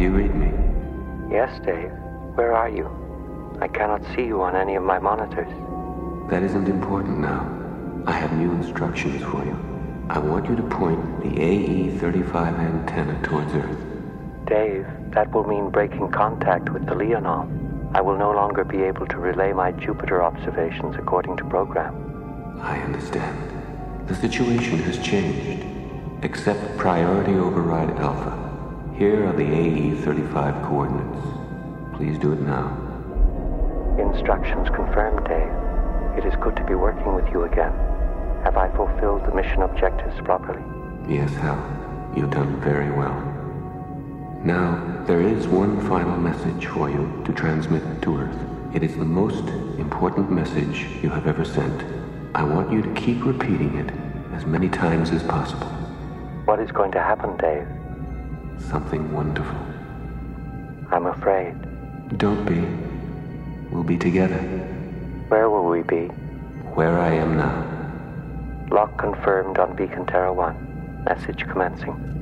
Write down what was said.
you read me? Yes, Dave. Where are you? I cannot see you on any of my monitors. That isn't important now. I have new instructions for you. I want you to point the AE-35 antenna towards Earth. Dave, that will mean breaking contact with the Leonov. I will no longer be able to relay my Jupiter observations according to program. I understand. The situation has changed. Accept Priority Override Alpha. Here are the AE-35 coordinates. Please do it now. Instructions confirmed, Dave. It is good to be working with you again. Have I fulfilled the mission objectives properly? Yes, Hal. You've done very well. Now, there is one final message for you to transmit to Earth. It is the most important message you have ever sent. I want you to keep repeating it as many times as possible. What is going to happen, Dave? Something wonderful. I'm afraid. Don't be. We'll be together. Where will we be? Where I am now. Lock confirmed on Beacon Terra 1. Message commencing.